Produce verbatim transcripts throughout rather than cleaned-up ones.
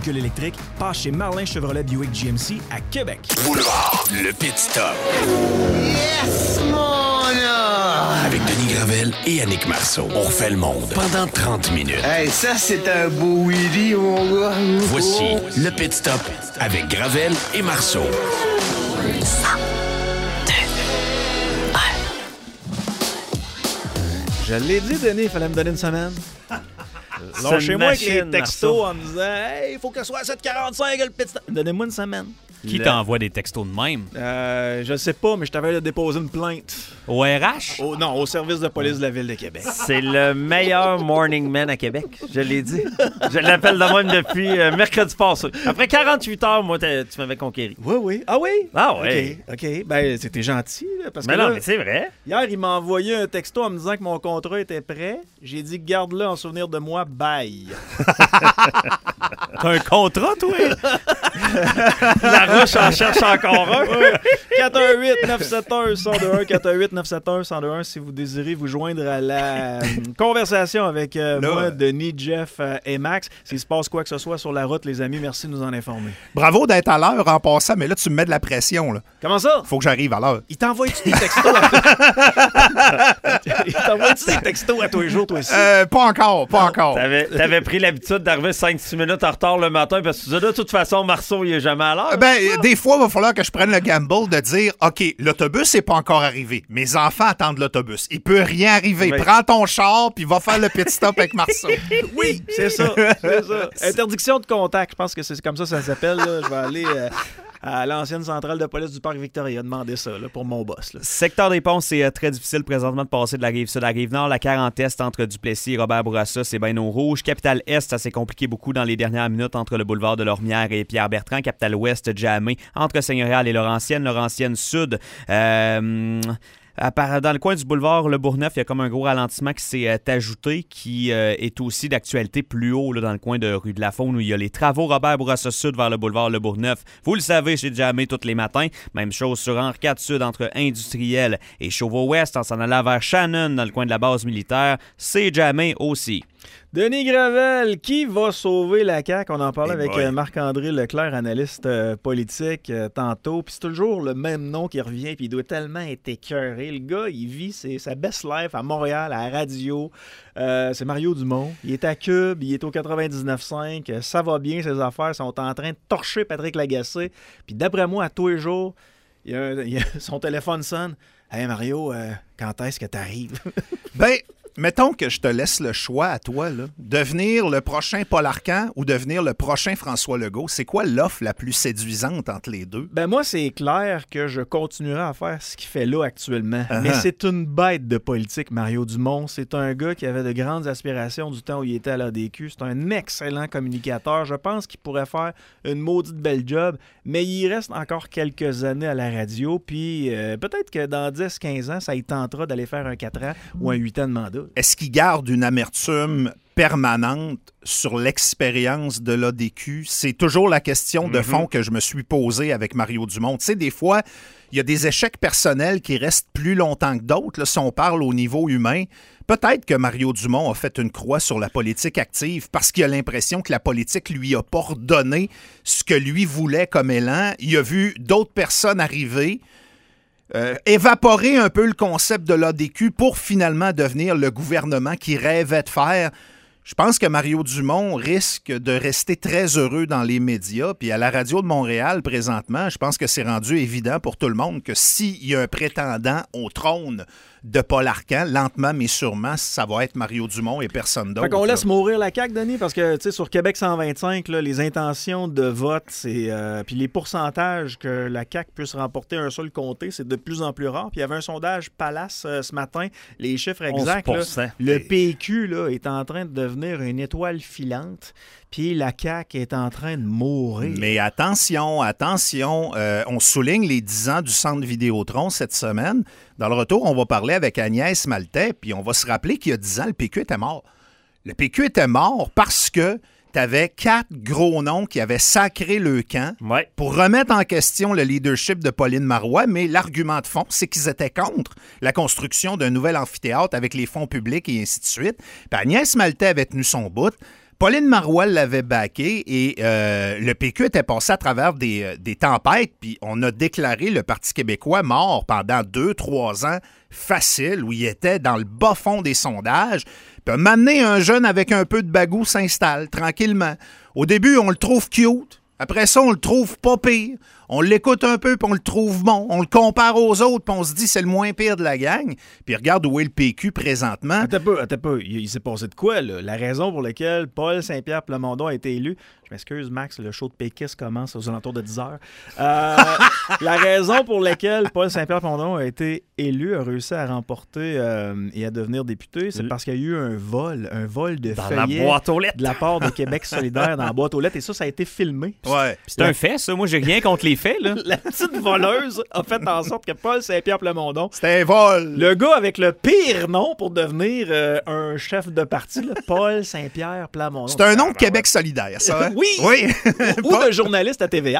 véhicules électriques, passe chez Marlin Chevrolet Buick G M C à Québec. Boulevard, le pit stop. Yes, mon homme! Avec Denis Gravel et Annick Marceau. On refait le monde pendant trente minutes. Hey, ça, c'est un beau Willy, mon gars. Voici le pit stop avec Gravel et Marceau. Je l'ai dit, Denis, il fallait me donner une semaine. Lâchez-moi avec les textos en me disant « Hey, il faut que ce soit à sept heures quarante-cinq le pit stop. » Donnez-moi une semaine. Qui Le... t'envoie des textos de même? Euh, je sais pas, mais je t'avais déposé une plainte. Au R H? Au, non, au service de police de la Ville de Québec. C'est le meilleur morning man à Québec, je l'ai dit. Je l'appelle de même depuis euh, mercredi passé. Après quarante-huit heures, moi, tu m'avais conquéri. Oui, oui. Ah oui? Ah oui. OK, OK. Ben, c'était gentil. Là, parce mais que non, là, mais c'est vrai. Hier, il m'a envoyé un texto en me disant que mon contrat était prêt. J'ai dit, garde-le en souvenir de moi, bye. T'as un contrat, toi? La roche en cherche encore un. quatre un huit neuf sept un un zéro deux un, quatre un huit neuf sept un un zéro deux un si vous désirez vous joindre à la euh, conversation avec euh, Là, moi, Denis, Jeff euh, et Max. S'il se passe quoi que ce soit sur la route, les amis, merci de nous en informer. Bravo d'être à l'heure en passant, mais là, tu me mets de la pression. Là. Comment ça? Faut que j'arrive à l'heure. Il t'envoie-tu des textos? À... Il t'envoie-tu des textos à tous les jours, toi aussi? Euh, pas encore, pas encore. T'avais, t'avais pris l'habitude d'arriver cinq six minutes en retard le matin parce que tu disais, de toute façon, Marceau, il est jamais à l'heure. Ben, des fois, il va falloir que je prenne le gamble de dire, OK, l'autobus n'est pas encore arrivé. Mes enfants attendent l'autobus. Il peut rien arriver. Oui. Prends ton char, puis va faire le pit stop avec Marceau. Oui, c'est ça, c'est ça. Interdiction de contact, je pense que c'est comme ça que ça s'appelle. Là. Je vais aller euh, à l'ancienne centrale de police du Parc Victoria demander ça là, pour mon boss. Là. Secteur des Ponts, c'est euh, très difficile présentement de passer de la rive sud à la rive nord. La quarante Est entre Duplessis et Robert Bourassa, c'est bien au rouge. Capitale Est, ça s'est compliqué beaucoup dans les dernières minutes entre le boulevard de Lormière et Pierre-Bertrand. Capitale Ouest, jammé entre Seigneurial et Laurentienne. Laurentienne Sud, euh... dans le coin du boulevard Le Bourgneuf, il y a comme un gros ralentissement qui s'est euh, ajouté, qui euh, est aussi d'actualité plus haut là, dans le coin de rue de la Faune où il y a les travaux Robert Bourassa Sud vers le boulevard Le Bourgneuf. Vous le savez, j'ai jammé tous les matins. Même chose sur Henri quatre Sud entre Industriel et Chauveau-Ouest en s'en allant vers Shannon dans le coin de la base militaire. C'est jammé aussi. Denis Gravel, qui va sauver la C A Q? On en parlait Hey avec boy. euh, Marc-André Leclerc, analyste euh, politique, euh, tantôt. Puis c'est toujours le même nom qui revient, puis il doit tellement être écœuré. Le gars, il vit ses, sa best life à Montréal, à la radio. Euh, c'est Mario Dumont. Il est à Cube, il est au quatre-vingt-dix-neuf cinq. Euh, ça va bien, ses affaires sont en train de torcher Patrick Lagacé. Puis d'après moi, à tous les jours, il y a un- il y a- son téléphone sonne. « Hey Mario, euh, quand est-ce que t'arrives? » Ben, mettons que je te laisse le choix à toi, là. Devenir le prochain Paul Arcand ou devenir le prochain François Legault. C'est quoi l'offre la plus séduisante entre les deux? Ben moi, c'est clair que je continuerai à faire ce qu'il fait là actuellement. Uh-huh. Mais c'est une bête de politique, Mario Dumont. C'est un gars qui avait de grandes aspirations du temps où il était à l'A D Q. C'est un excellent communicateur. Je pense qu'il pourrait faire une maudite belle job, mais il reste encore quelques années à la radio. Puis euh, peut-être que dans dix quinze ans, ça y tentera d'aller faire un quatre ans ou un huit ans de mandat. Est-ce qu'il garde une amertume permanente sur l'expérience de l'A D Q? C'est toujours la question de fond que je me suis posée avec Mario Dumont. Tu sais, des fois, il y a des échecs personnels qui restent plus longtemps que d'autres. Là, si on parle au niveau humain, peut-être que Mario Dumont a fait une croix sur la politique active parce qu'il a l'impression que la politique lui a pas redonné ce que lui voulait comme élan. Il a vu d'autres personnes arriver, Euh, évaporer un peu le concept de l'A D Q pour finalement devenir le gouvernement qu'il rêvait de faire. Je pense que Mario Dumont risque de rester très heureux dans les médias. Puis à la radio de Montréal, présentement, je pense que c'est rendu évident pour tout le monde que s'il y a un prétendant au trône de Paul Arcand, lentement mais sûrement, ça va être Mario Dumont et personne d'autre. Fait qu'on là. laisse mourir la C A Q, Denis, parce que, tu sais, sur Québec cent vingt-cinq, là, les intentions de vote, c'est euh, puis les pourcentages que la C A Q puisse remporter un seul comté, c'est de plus en plus rare. Puis il y avait un sondage Palace euh, ce matin, les chiffres exacts, là, onze pour cent. le P Q là, est en train de devenir une étoile filante, puis la C A Q est en train de mourir. Mais attention, attention, euh, on souligne les dix ans du Centre Vidéotron cette semaine. Dans le retour, on va parler avec Agnès Maltais, puis on va se rappeler qu'il y a dix ans, le P Q était mort. Le P Q était mort parce que tu avais quatre gros noms qui avaient sacré le camp Ouais. pour remettre en question le leadership de Pauline Marois, mais l'argument de fond, c'est qu'ils étaient contre la construction d'un nouvel amphithéâtre avec les fonds publics et ainsi de suite. Puis Agnès Maltais avait tenu son bout. Pauline Marois l'avait backé et euh, le P Q était passé à travers des, des tempêtes, puis on a déclaré le Parti québécois mort pendant deux, trois ans facile, où il était dans le bas fond des sondages. Puis m'amener un jeune avec un peu de bagou s'installe tranquillement. Au début, on le trouve cute. Après ça, on le trouve pas pire. On l'écoute un peu, puis on le trouve bon. On le compare aux autres, puis on se dit c'est le moins pire de la gang. Puis regarde où est le P Q présentement. Attends peu, attends peu. Il, il s'est passé de quoi, là? La raison pour laquelle Paul Saint-Pierre Plamondon a été élu... Je m'excuse, Max, le show de péquiste commence aux alentours de dix heures. Euh, la raison pour laquelle Paul Saint-Pierre Plamondon a été élu, a réussi à remporter euh, et à devenir député, c'est parce qu'il y a eu un vol, un vol de Dans feuillets la boîte aux lettres. de la part de Québec solidaire dans la boîte aux lettres. Et ça, ça a été filmé. Ouais. C'est un fait, ça. Moi, j'ai rien contre les faits, là. La petite voleuse a fait en sorte que Paul Saint-Pierre Plamondon, C'était un vol. le gars avec le pire nom pour devenir euh, un chef de parti, là, Paul Saint-Pierre Plamondon. C'est un nom de Québec solidaire, ça. Hein? Oui! Oui. Ou de journaliste à T V A,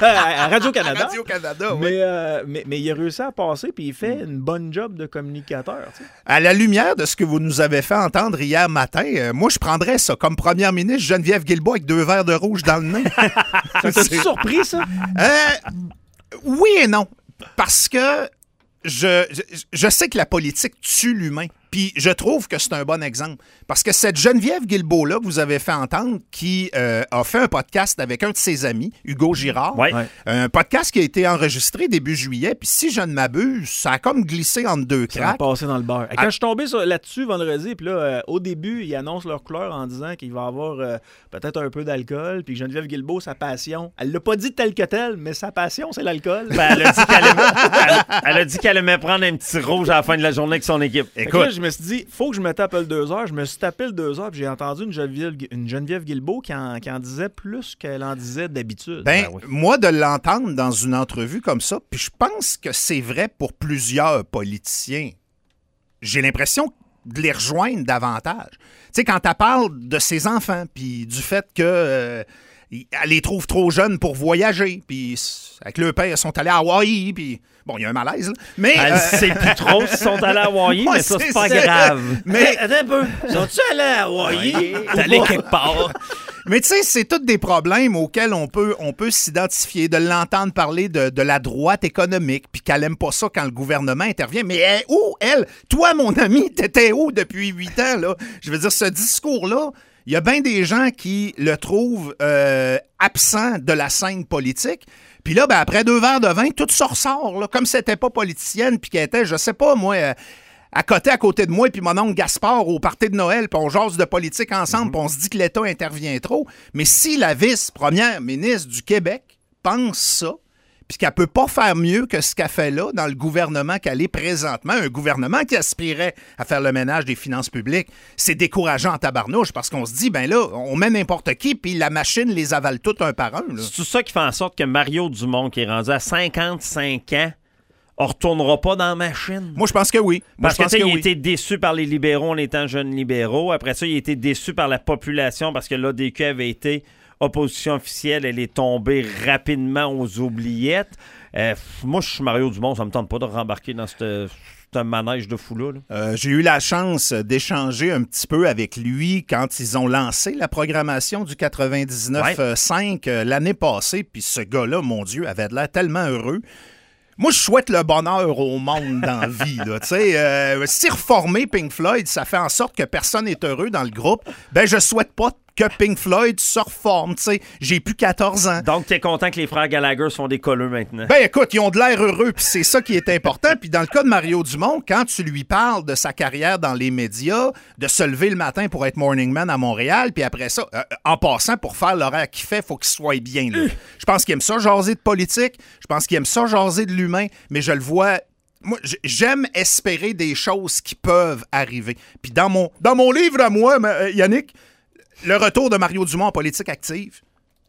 à Radio-Canada. Radio-Canada, oui. Mais, euh, mais, mais il a réussi à passer puis il fait une bonne job de communicateur. Tu sais. À la lumière de ce que vous nous avez fait entendre hier matin, euh, moi, je prendrais ça comme première ministre Geneviève Guilbeault avec deux verres de rouge dans le nez. Ça t'a-tu surpris, ça? Euh, oui et non. Parce que je, je, je sais que la politique tue l'humain. Puis je trouve que c'est un bon exemple. Parce que cette Geneviève Guilbeault-là, que vous avez fait entendre, qui euh, a fait un podcast avec un de ses amis, Hugo Girard, Ouais. Ouais. un podcast qui a été enregistré début juillet, puis si je ne m'abuse, ça a comme glissé entre deux Ça a cracks. passé dans le beurre. Et quand Ah. je suis tombé sur- là-dessus vendredi, puis là, euh, au début, ils annoncent leur couleur en disant qu'il va y avoir euh, peut-être un peu d'alcool, puis que Geneviève Guilbeault, sa passion, elle l'a pas dit tel que tel, mais sa passion, c'est l'alcool. Ben, elle a dit qu'elle aimait, elle, elle a dit qu'elle aimait prendre un petit rouge à la fin de la journée avec son équipe. Fait que là, je me suis dit, faut que je me tape le deux heures. Je me suis tapé le deux heures, puis j'ai entendu une Geneviève, une Geneviève Guilbeault qui en, qui en disait plus qu'elle en disait d'habitude. Ben, Ben oui. moi, de l'entendre dans une entrevue comme ça, puis je pense que c'est vrai pour plusieurs politiciens, j'ai l'impression de les rejoindre davantage. Tu sais, quand elle parle de ses enfants, puis du fait que euh, elle les trouve trop jeunes pour voyager, puis avec le père, ils sont allés à Hawaï, puis bon, il y a un malaise, là. Mais, Elle euh, sait plus trop s'ils sont allés à Hawaï, Ouais, mais ça, c'est c'est pas ça. grave. mais, Attends un peu. Sont-tu allés à Hawaï? T'es allé quelque part. mais tu sais, c'est tous des problèmes auxquels on peut, on peut s'identifier, de l'entendre parler de, de la droite économique, puis qu'elle aime pas ça quand le gouvernement intervient. Mais elle, où, elle? Toi, mon ami, t'étais où depuis huit ans, là? Je veux dire, ce discours-là, il y a bien des gens qui le trouvent euh, absent de la scène politique. Puis là, ben, après deux verres de vin, tout ça ressort, là, comme si c'était pas politicienne, puis qu'elle était, je sais pas, moi... euh, à côté, à côté de moi, puis mon oncle Gaspard au party de Noël, puis on jase de politique ensemble, puis on se dit que l'État intervient trop. Mais si la vice-première ministre du Québec pense ça, puis qu'elle peut pas faire mieux que ce qu'elle fait là dans le gouvernement qu'elle est présentement, un gouvernement qui aspirait à faire le ménage des finances publiques, c'est décourageant en tabarnouche, parce qu'on se dit, ben là, on met n'importe qui, puis la machine les avale toutes un par un. Là. C'est tout ça qui fait en sorte que Mario Dumont, qui est rendu à cinquante-cinq ans, on retournera pas dans la machine. Moi, je pense que oui. Moi, Parce je que, pense tu sais, que il a oui. été déçu par les libéraux en étant jeune libéraux. Après ça, il a été déçu par la population parce que l'A D Q avait été opposition officielle. Elle est tombée rapidement aux oubliettes. Euh, moi, je suis Mario Dumont. Ça me tente pas de rembarquer dans cette, ce manège de fou-là. là. Euh, j'ai eu la chance d'échanger un petit peu avec lui quand ils ont lancé la programmation du quatre-vingt-dix-neuf cinq euh, l'année passée. Puis ce gars-là, mon Dieu, avait de l'air tellement heureux. Moi, je souhaite le bonheur au monde dans la vie. Là, euh, si reformer Pink Floyd, ça fait en sorte que personne n'est heureux dans le groupe, ben je souhaite pas que Pink Floyd se reforme. T'sais. J'ai plus quatorze ans. Donc, t'es content que les frères Gallagher sont des colleux maintenant? Ben écoute, ils ont de l'air heureux, puis c'est ça qui est important. Puis dans le cas de Mario Dumont, quand tu lui parles de sa carrière dans les médias, de se lever le matin pour être morning man à Montréal, puis après ça, euh, en passant, pour faire l'horaire qu'il fait, il faut qu'il soit bien. Là. Je pense qu'il aime ça jaser de politique, je pense qu'il aime ça jaser de l'humain, mais je le vois... Moi, j'aime espérer des choses qui peuvent arriver. Puis dans mon, dans mon livre à moi, Yannick, le retour de Mario Dumont en politique active,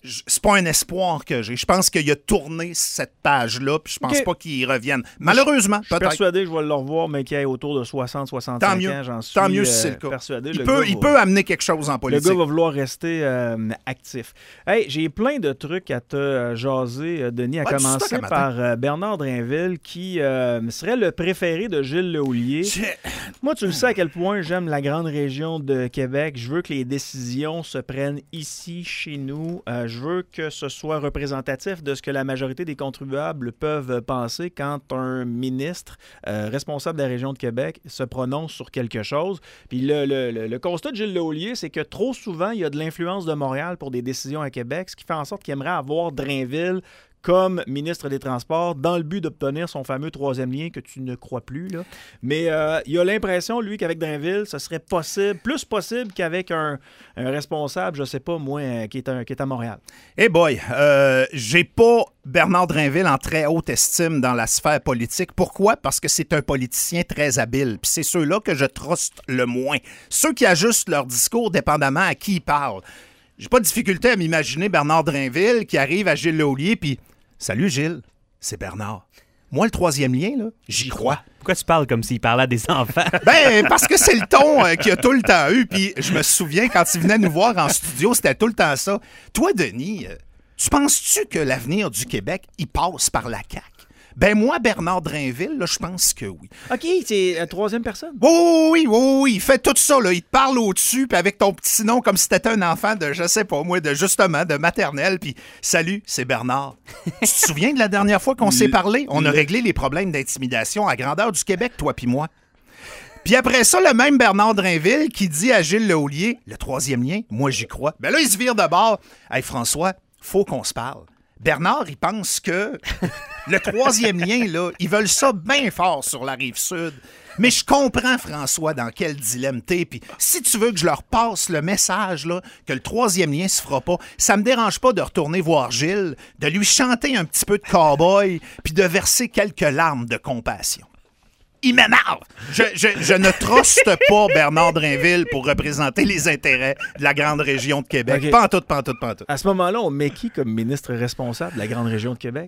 je- c'est pas un espoir que j'ai. Je pense qu'il a tourné cette page-là, puis je pense OK. pas qu'il y revienne. Malheureusement, Je suis peut-être. persuadé que je vais le revoir, mais qu'il est autour de soixante à soixante-cinq Tant mieux. ans, j'en suis Tant mieux si euh, c'est le cas. persuadé. Il Le peut, gars il va- peut amener quelque chose en Le politique. gars va vouloir rester euh, actif. Hey, j'ai plein de trucs à te euh, jaser, euh, Denis, à Ouais, dis-toi commencer qu'à matin. par euh, Bernard Drinville, qui euh, serait le préféré de Gilles Lehoulier. J'ai- Moi, tu le sais à quel point j'aime la grande région de Québec. Je veux que les décisions se prennent ici, chez nous. Euh, je veux que ce soit représentatif de ce que la majorité des contribuables peuvent penser quand un ministre euh, responsable de la région de Québec se prononce sur quelque chose. Puis le, le- le- le constat de Gilles Lehoulier, c'est que trop souvent, il y a de l'influence de Montréal pour des décisions à Québec, ce qui fait en sorte qu'il aimerait avoir Drainville comme ministre des Transports dans le but d'obtenir son fameux troisième lien que tu ne crois plus. Là. Mais euh, il a l'impression, lui, qu'avec Drainville, ce serait possible, plus possible qu'avec un, un responsable, je sais pas moi, euh, qui est, un- qui est à Montréal. Hey boy, euh, j'ai pas Bernard Drinville en très haute estime dans la sphère politique. Pourquoi? Parce que c'est un politicien très habile. Puis c'est ceux-là que je truste le moins. Ceux qui ajustent leur discours dépendamment à qui ils parlent. J'ai pas de difficulté à m'imaginer Bernard Drinville qui arrive à Gilles Lehoulier puis « Salut Gilles, c'est Bernard. Moi, le troisième lien, là, j'y crois. » Pourquoi tu parles comme s'il parlait à des enfants? Ben, parce que c'est le ton euh, qu'il a tout le temps eu. Puis je me souviens, quand il venait nous voir en studio, c'était tout le temps ça. Toi, Denis, euh, tu penses-tu que l'avenir du Québec, il passe par la C A Q? Ben moi, Bernard Drinville, là, je pense que oui. OK, c'est la troisième personne. Oui, oui, oui, oui, oui, il fait tout ça, là. Il te parle au-dessus, puis avec ton petit nom, comme si t'étais un enfant de, je sais pas, moi, de justement, de maternelle, puis salut, c'est Bernard. Tu te souviens de la dernière fois qu'on s'est parlé? On a réglé les problèmes d'intimidation à grandeur du Québec, toi puis moi. Puis après ça, le même Bernard Drinville qui dit à Gilles Lehoulier, le troisième lien, moi j'y crois. Ben là, il se vire de bord. Hey François, faut qu'on se parle. Bernard, il pense que le troisième lien, là, ils veulent ça bien fort sur la rive sud. Mais je comprends, François, dans quel dilemme t'es. Puis si tu veux que je leur passe le message là, que le troisième lien se fera pas, ça me dérange pas de retourner voir Gilles, de lui chanter un petit peu de cow-boy, puis de verser quelques larmes de compassion. Il m'énerve! Je, je, je ne truste pas Bernard Drinville pour représenter les intérêts de la grande région de Québec. OK. Pas en tout, pas en tout, pas en tout. À ce moment-là, on met qui comme ministre responsable de la grande région de Québec?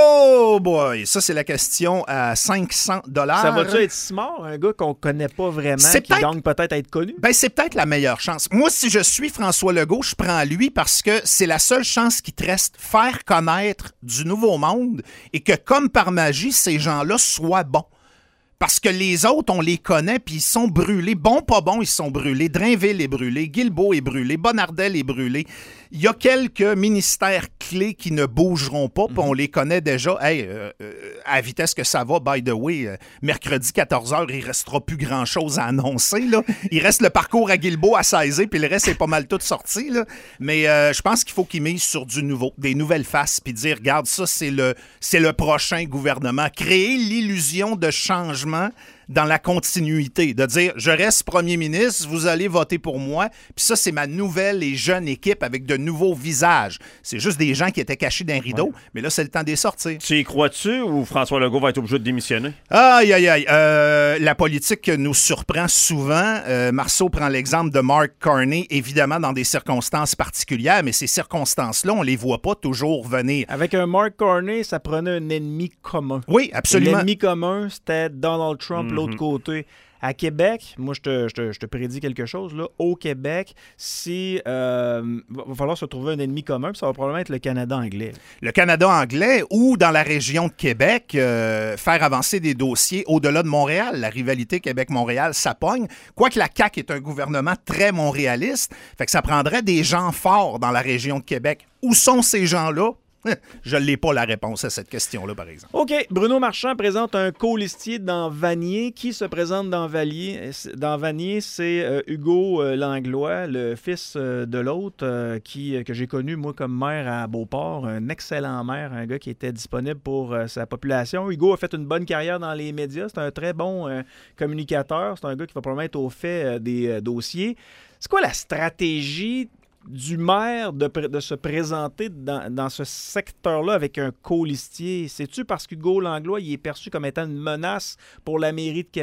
Oh boy! Ça, c'est la question à cinq cents dollars. Ça va-tu être Simard, un gars qu'on connaît pas vraiment, C'est qui peut-être- gagne peut-être à être connu? Ben, c'est peut-être la meilleure chance. Moi, si je suis François Legault, je prends lui parce que c'est la seule chance qui te reste, faire connaître du nouveau monde et que, comme par magie, ces gens-là soient bons. Parce que les autres, on les connaît, puis ils sont brûlés. Bon, pas bon, ils sont brûlés. Drainville est brûlé, Guilbeault est brûlé, Bonnardel est brûlé. Il y a quelques ministères clés qui ne bougeront pas, puis on les connaît déjà. Hey, euh, euh, à la vitesse que ça va, by the way, euh, mercredi quatorze heures, il restera plus grand-chose à annoncer. Là. Il reste le parcours à Guilbeault à saisir, puis le reste est pas mal tout sorti. Là. Mais euh, je pense qu'il faut qu'ils misent sur du nouveau, des nouvelles faces, puis dire, regarde, ça, c'est le, c'est le prochain gouvernement. Créer l'illusion de changement dans la continuité, de dire je reste premier ministre, vous allez voter pour moi, puis ça c'est ma nouvelle et jeune équipe avec de nouveaux visages. C'est juste des gens qui étaient cachés d'un rideau, ouais. Mais là c'est le temps de les sortir. Tu y crois-tu ou François Legault va être obligé de démissionner? Aïe, aïe, aïe. Euh, la politique nous surprend souvent. Euh, Marceau prend l'exemple de Mark Carney, évidemment dans des circonstances particulières, mais ces circonstances-là, on les voit pas toujours venir. Avec un Mark Carney, ça prenait un ennemi commun. Oui, absolument. L'ennemi commun, c'était Donald Trump, mm-hmm. L'autre côté. À Québec, moi, je te, je, te, je te prédis quelque chose. Là. Au Québec, si euh, va falloir se trouver un ennemi commun, puis ça va probablement être le Canada anglais. Le Canada anglais ou dans la région de Québec, euh, faire avancer des dossiers au-delà de Montréal. La rivalité Québec-Montréal, ça pogne. Quoique la C A Q est un gouvernement très montréaliste, fait que ça prendrait des gens forts dans la région de Québec. Où sont ces gens-là? Je n'ai pas la réponse à cette question-là, par exemple. OK. Bruno Marchand présente un colistier dans Vanier. Qui se présente dans Vanier? Dans Vanier, c'est euh, Hugo euh, Langlois, le fils euh, de l'autre, euh, qui, euh, que j'ai connu, moi, comme maire à Beauport. Un excellent maire, un gars qui était disponible pour euh, sa population. Hugo a fait une bonne carrière dans les médias. C'est un très bon euh, communicateur. C'est un gars qui va probablement être au fait euh, des euh, dossiers. C'est quoi la stratégie du maire de, de se présenter dans, dans ce secteur-là avec un colistier? C'est-tu parce qu'Hugo Langlois il est perçu comme étant une menace pour la mairie de Québec?